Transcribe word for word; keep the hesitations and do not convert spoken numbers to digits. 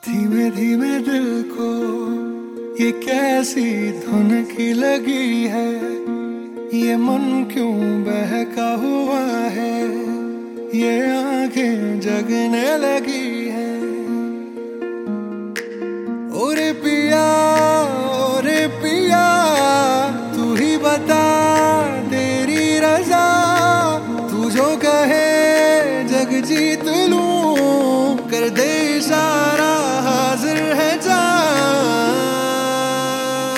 धीमे धीमे दिल को ये कैसी धुन की लगी है, ये मन क्यों बहका हुआ है, ये आंखें जगने लगी है। ओरे पिया ओरे पिया तू ही बता तेरी रजा, तू जो कहे जग जीत लूं